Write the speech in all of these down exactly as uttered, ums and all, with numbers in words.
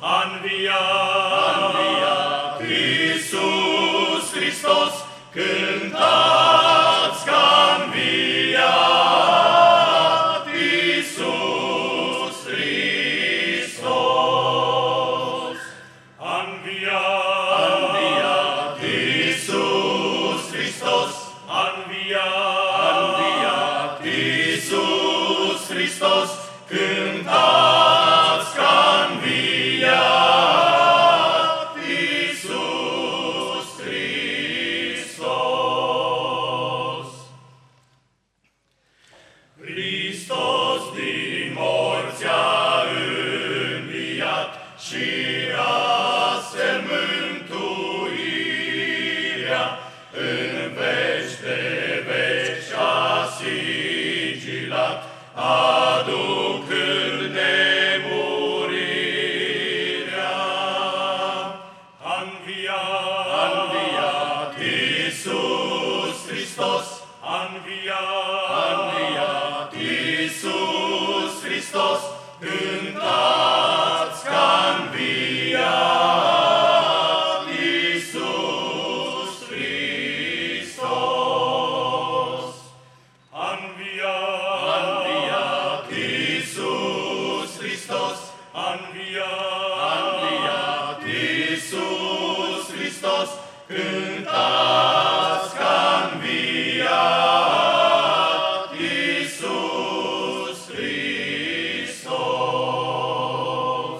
a înviat, Iisus Hristos, cântați că a înviat, Iisus Hristos. A înviat, Iisus Hristos, a înviat, Iisus Hristos, cântați că a înviat, Iisus Hristos. Hristos din morți a înviat și astfel mântuirea în veci de veci a sigilat, aducând nemurirea. A înviat, Iisus Hristos, a înviat, Iisus Hristos, cântați că a înviat, Iisus Hristos. A înviat, Iisus Hristos, a înviat, Iisus Hristos, cântați că a înviat, Iisus Hristos.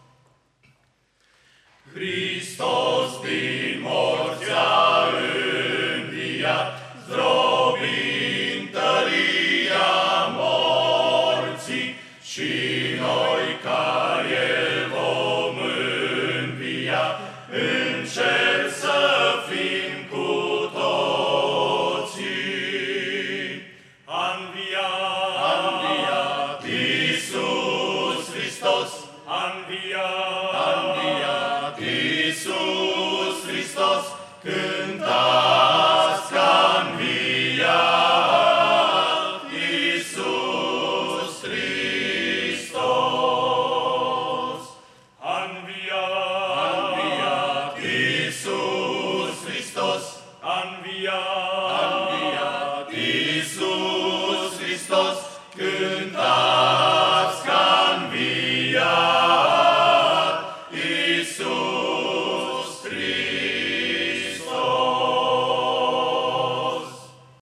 Hristos din morți a înviat, zdrobind tăria morții, și noi ca El vom învia, în cer să fim cu toții. A înviat, Iisus Hristos, a înviat, Iisus Hristos, cântați că a înviat, Iisus Hristos. A înviat, Iisus Hristos, a înviat,